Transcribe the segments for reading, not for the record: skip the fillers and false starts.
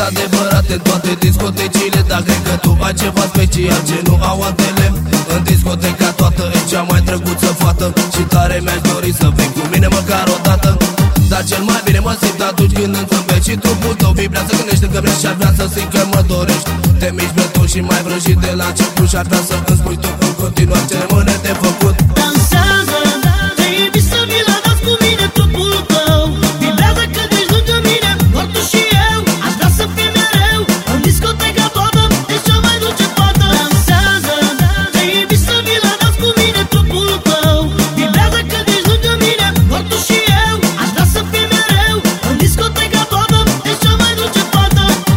adevărat în toate discotecile, dar cred că tu ai ceva special ce nu au altele. În discoteca toată e cea mai drăguță fată și tare mi-aș dori să vei cu mine măcar o dată. Dar cel mai bine mă simt atunci când îmi zâmbești și trupul tău vibrează când ești lângă mine și ar vrea să simt că mă dorești. Te miști breton și mai vrăjit de la început și ar vrea să îmi spui tu în continuare ce rămâne de făcut. Dansează, te invit să vii la dans cu mine, trupul tău vibrează când ești lângă mine, doar tu și eu. Aș vrea să fii mereu în discoteca toată, ești cea mai dulce fată. Dansează, te invit să vii la dans cu mine, trupul tău vibrează când ești lângă mine, doar tu și eu. Aș vrea să fii mereu în discoteca toată, ești cea mai dulce fată.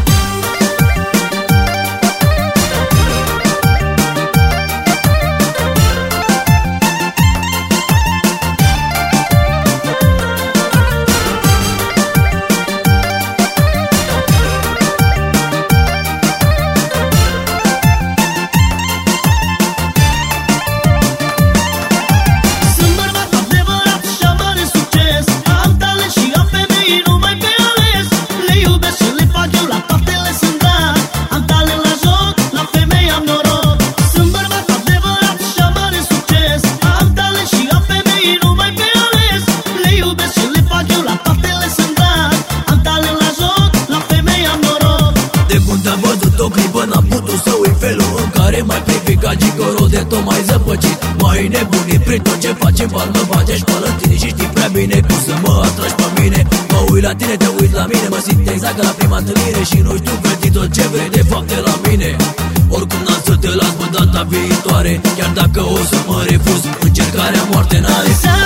Am văzut o clipă, n-am putut să uit felul în care m-ai privit ca gigoro de tot mai zăpăcit. M-ai nebunit prin tot ce faci în bar, mă bage școală în tine și știi prea bine cum să mă atragi pe mine. Mă uit la tine, te uit la mine, mă simt exact ca la prima întâlnire și nu știu vezi tot ce vrei de fapt de la mine. Oricum n-am să te las pe data viitoare, chiar dacă o să mă refuz, încercarea moarte n-are.